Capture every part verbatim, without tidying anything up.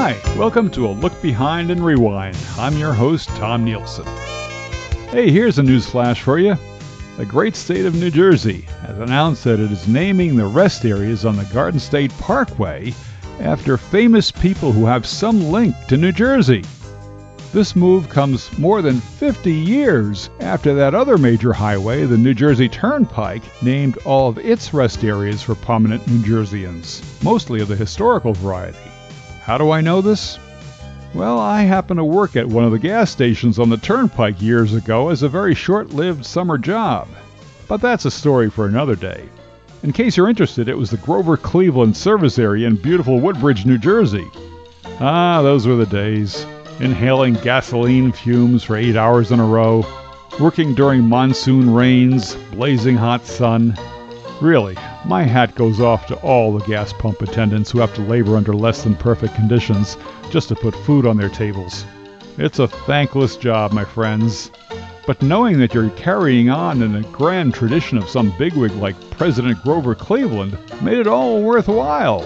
Hi, welcome to A Look Behind and Rewind. I'm your host, Tom Nielsen. Hey, here's a news flash for you. The great state of New Jersey has announced that it is naming the rest areas on the Garden State Parkway after famous people who have some link to New Jersey. This move comes more than fifty years after that other major highway, the New Jersey Turnpike, named all of its rest areas for prominent New Jerseyans, mostly of the historical variety. How do I know this? Well, I happened to work at one of the gas stations on the Turnpike years ago as a very short-lived summer job. But that's a story for another day. In case you're interested, it was the Grover Cleveland service area in beautiful Woodbridge, New Jersey. Ah, those were the days. Inhaling gasoline fumes for eight hours in a row, working during monsoon rains, blazing hot sun. Really, my hat goes off to all the gas pump attendants who have to labor under less than perfect conditions just to put food on their tables. It's a thankless job, my friends. But knowing that you're carrying on in a grand tradition of some bigwig like President Grover Cleveland made it all worthwhile.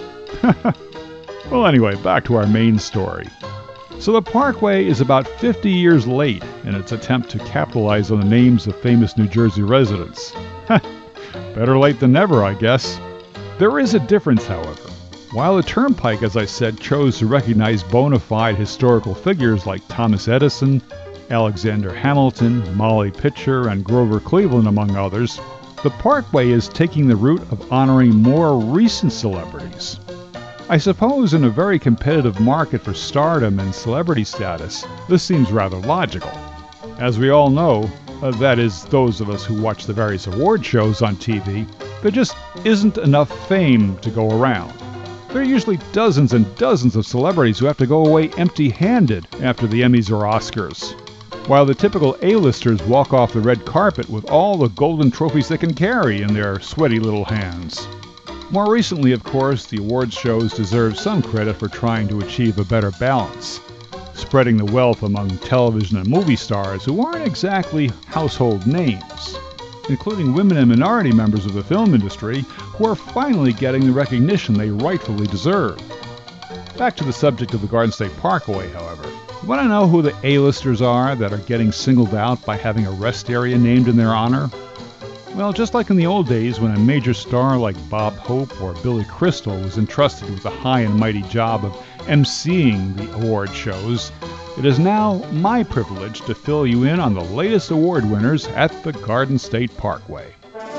Well, anyway, back to our main story. So the Parkway is about fifty years late in its attempt to capitalize on the names of famous New Jersey residents. Better late than never, I guess. There is a difference, however. While the Turnpike, as I said, chose to recognize bona fide historical figures like Thomas Edison, Alexander Hamilton, Molly Pitcher, and Grover Cleveland, among others, the Parkway is taking the route of honoring more recent celebrities. I suppose in a very competitive market for stardom and celebrity status, this seems rather logical. As we all know, uh, that is, those of us who watch the various award shows on T V, there just isn't enough fame to go around. There are usually dozens and dozens of celebrities who have to go away empty-handed after the Emmys or Oscars, while the typical A-listers walk off the red carpet with all the golden trophies they can carry in their sweaty little hands. More recently, of course, the awards shows deserve some credit for trying to achieve a better balance, spreading the wealth among television and movie stars who aren't exactly household names, including women and minority members of the film industry who are finally getting the recognition they rightfully deserve. Back to the subject of the Garden State Parkway, however. You want to know who the A-listers are that are getting singled out by having a rest area named in their honor? Well, just like in the old days when a major star like Bob Hope or Billy Crystal was entrusted with the high and mighty job of emceeing the award shows, it is now my privilege to fill you in on the latest award winners at the Garden State Parkway.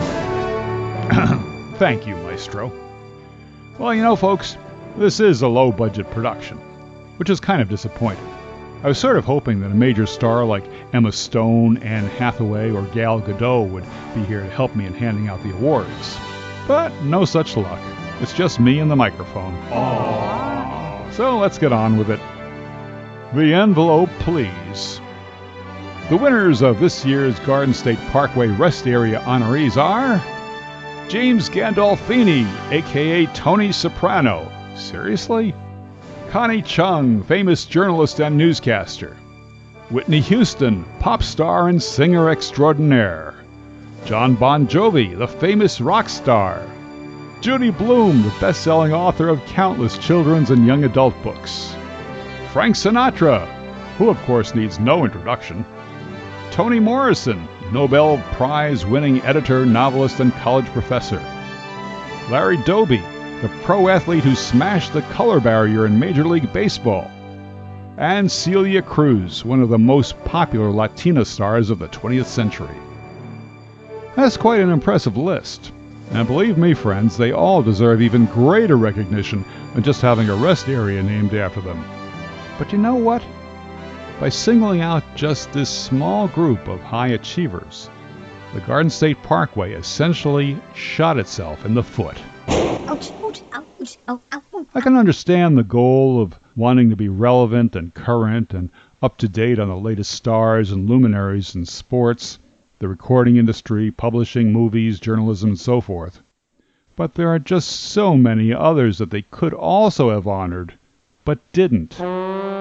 Thank you, Maestro. Well, you know, folks, this is a low-budget production, which is kind of disappointing. I was sort of hoping that a major star like Emma Stone, Anne Hathaway, or Gal Gadot would be here to help me in handing out the awards. But no such luck. It's just me and the microphone. Aww. So let's get on with it. The envelope, please. The winners of this year's Garden State Parkway Rest Area honorees are James Gandolfini, a k a. Tony Soprano. Seriously? Connie Chung, famous journalist and newscaster. Whitney Houston, pop star and singer extraordinaire. John Bon Jovi, the famous rock star. Judy Blume, the best-selling author of countless children's and young adult books. Frank Sinatra, who of course needs no introduction. Toni Morrison, Nobel Prize-winning editor, novelist, and college professor. Larry Doby, the pro athlete who smashed the color barrier in Major League Baseball. And Celia Cruz, one of the most popular Latina stars of the twentieth century. That's quite an impressive list. And believe me, friends, they all deserve even greater recognition than just having a rest area named after them. But you know what? By singling out just this small group of high achievers, the Garden State Parkway essentially shot itself in the foot. Ouch, ouch, ouch, ouch, ouch. I can understand the goal of wanting to be relevant and current and up to date on the latest stars and luminaries in sports, the recording industry, publishing, movies, journalism, and so forth. But there are just so many others that they could also have honored, but didn't. Here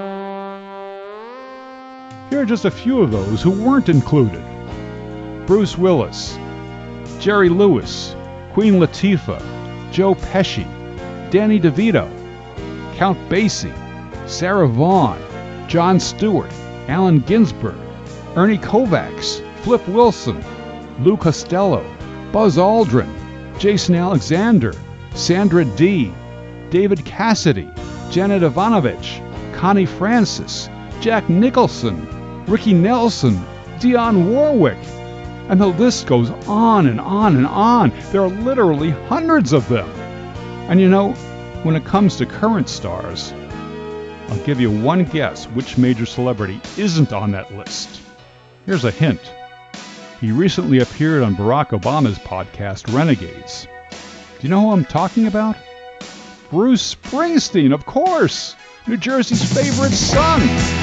are just a few of those who weren't included. Bruce Willis, Jerry Lewis, Queen Latifah, Joe Pesci, Danny DeVito, Count Basie, Sarah Vaughan, Jon Stewart, Allen Ginsberg, Ernie Kovacs, Flip Wilson, Lou Costello, Buzz Aldrin, Jason Alexander, Sandra Dee, David Cassidy, Janet Ivanovich, Connie Francis, Jack Nicholson, Ricky Nelson, Dionne Warwick, and the list goes on and on and on. There are literally hundreds of them. And you know, when it comes to current stars, I'll give you one guess which major celebrity isn't on that list. Here's a hint. He recently appeared on Barack Obama's podcast, Renegades. Do you know who I'm talking about? Bruce Springsteen, of course! New Jersey's favorite son!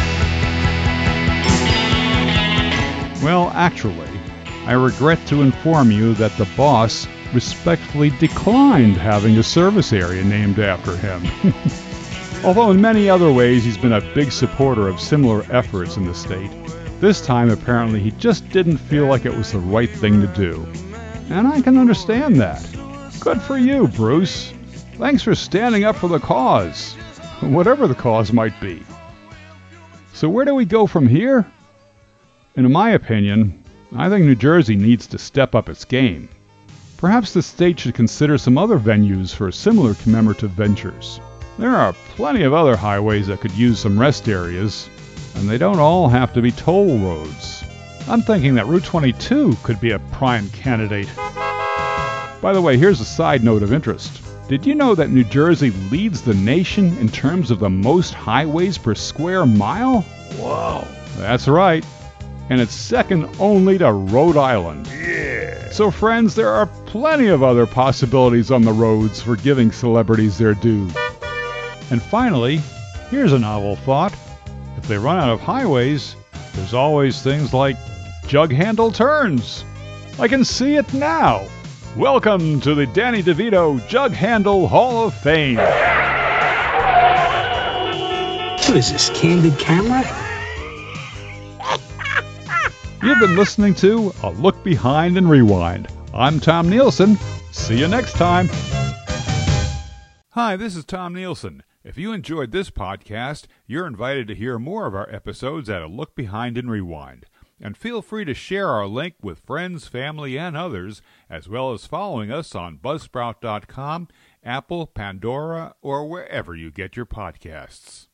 Well, actually, I regret to inform you that the boss respectfully declined having a service area named after him. Although in many other ways he's been a big supporter of similar efforts in the state, this time apparently he just didn't feel like it was the right thing to do. And I can understand that. Good for you, Bruce. Thanks for standing up for the cause, whatever the cause might be. So where do we go from here? In my opinion, I think New Jersey needs to step up its game. Perhaps the state should consider some other venues for similar commemorative ventures. There are plenty of other highways that could use some rest areas, and they don't all have to be toll roads. I'm thinking that Route twenty-two could be a prime candidate. By the way, here's a side note of interest. Did you know that New Jersey leads the nation in terms of the most highways per square mile? Whoa. That's right. And it's second only to Rhode Island. Yeah. So friends, there are plenty of other possibilities on the roads for giving celebrities their due. And finally, here's a novel thought. If they run out of highways, there's always things like jug handle turns. I can see it now. Welcome to the Danny DeVito Jug Handle Hall of Fame. What is this, candid camera? You've been listening to A Look Behind and Rewind. I'm Tom Nielsen. See you next time. Hi, this is Tom Nielsen. If you enjoyed this podcast, you're invited to hear more of our episodes at A Look Behind and Rewind. And feel free to share our link with friends, family, and others, as well as following us on buzzsprout dot com, Apple, Pandora, or wherever you get your podcasts.